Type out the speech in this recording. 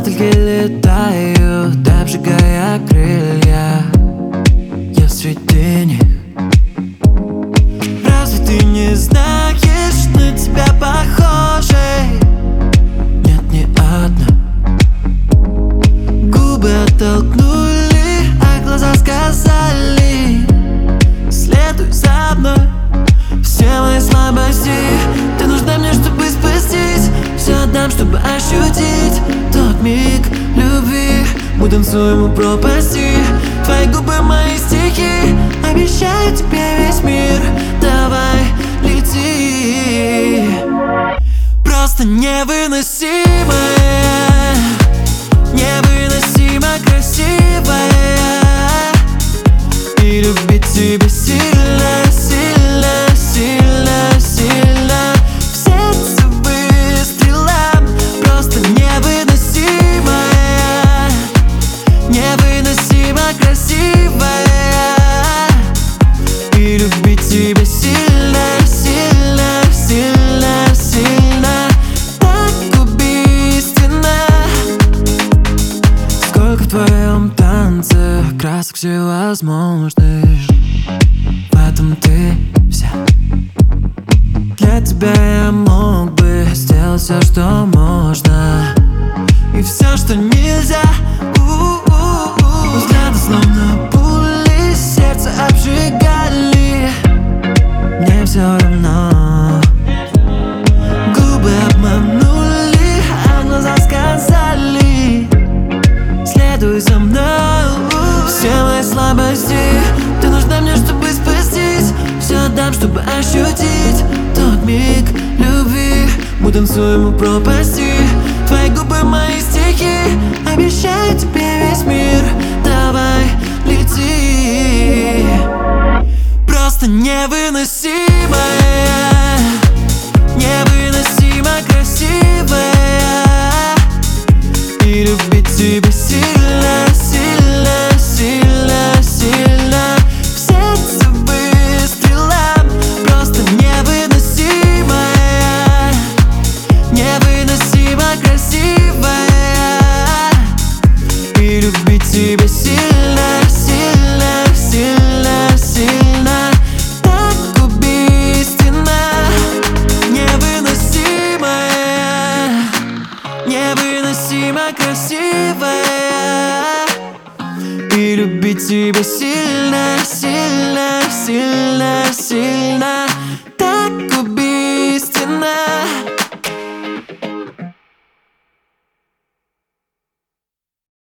только летают, обжигая крылья. Я среди них. Разве ты не знаешь, на тебя похожей нет ни одной? Губы оттолкнули, а глаза сказали: следуй за мной. Все мои слабости ты нужна мне, чтобы спастись. Все отдам, чтобы ощутить тот миг любви. Мы танцуем у пропасти. Твои губы, мои стихи. Обещаю тебе весь мир. Давай, лети. Просто невыносимая, невыносимо красивая. И любить тебя сильно, сильно, сильно, сильно. В сердце выстрела. Просто невыносимая, невыносимо красивая. И любить тебя сильно, сильно, сильно, сильно. Так убийственно. Сколько в твоем танце красок всевозможных. В этом ты вся. Для тебя я мог бы сделать все, что можно, и все, что нельзя. Взгляды словно пули, сердце обжигали. Мне все равно. Губы обманули, а глаза сказали: следуй за мной. Все мои слабости ты нужна мне, чтобы спастись. Все отдам, чтобы ощутить тот миг любви. Мы танцуем у пропасти. Твои губы, мои стихи. Обещаю тебе весь мир. Давай, лети. Просто невыносимая, невыносимо красивая. И любить тебя сильно, сильно, сильно, сильно. В сердце выстрела. Просто невыносимая, невыносимо красивая. И любить тебя сильно, сильно, сильно, сильно. Так убийственно. Невыносимая, невыносимо красивая. И любить тебя сильно, сильно, сильно.